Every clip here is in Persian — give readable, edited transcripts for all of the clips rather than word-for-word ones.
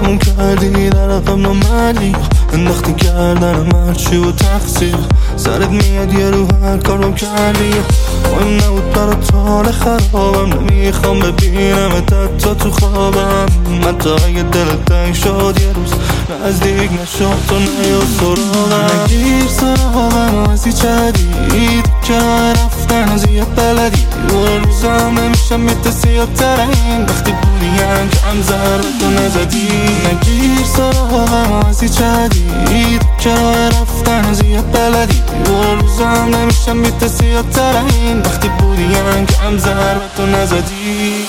تموم کردی در عقب نامردی، انداختی کردن مرچی و تقصیر، سرت میاد یه رو هر کارو کردی. مهم نبود برات حال خرابم، نمیخوام ببینم تا تو خوابم. من تا اگه دلت تنگ شد یه روز نزدیک نشد تو نیا سراغم. نگیر سراغم و ازی چدید که راه رفتن از یه بلدی، اون روزم نمیشم میتسی ترین وقتی بودیم کم ضربتو نزدی. نگیر سراغم و ازی چدید که راه رفتن از یه بلدی، اون روزم نمیشم میتسی ترین وقتی بودیم کم ضربتو نزدی.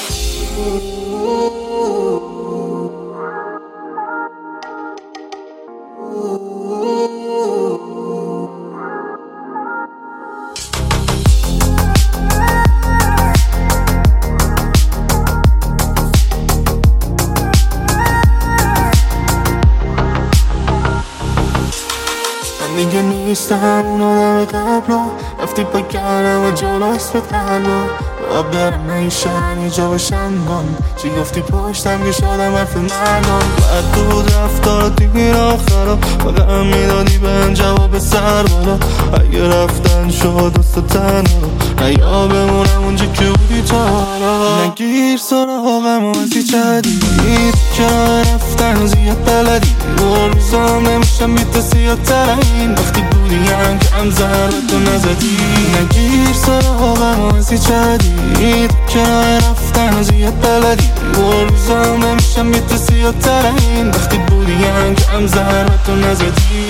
دیگه نیستم اون آدم قبلا، رفتی پا کردم و جلو اسمت قلبا، باید برم نیشن یه جا باشم من. چی گفتی پشتم که شدم حرف مردم، باید بود رفتار دیگه آخرا، فقط میدادی به جواب سر بالا. اگه رفتن شد دست تنها رو، نه یا بمونم اونجا که بودی تا حالا. نگیر سراغم و ازی جدید که راه رفتن از یه بلدی، اون روزام نمیشم میتسی ترین وقتی بودیم کم ضربتو نزدی. نگیر سراغم و ازی جدید که راه رفتن از یه بلدی، اون روزام نمیشم میتسی ترین وقتی بودیم کم ضربتو نزدی.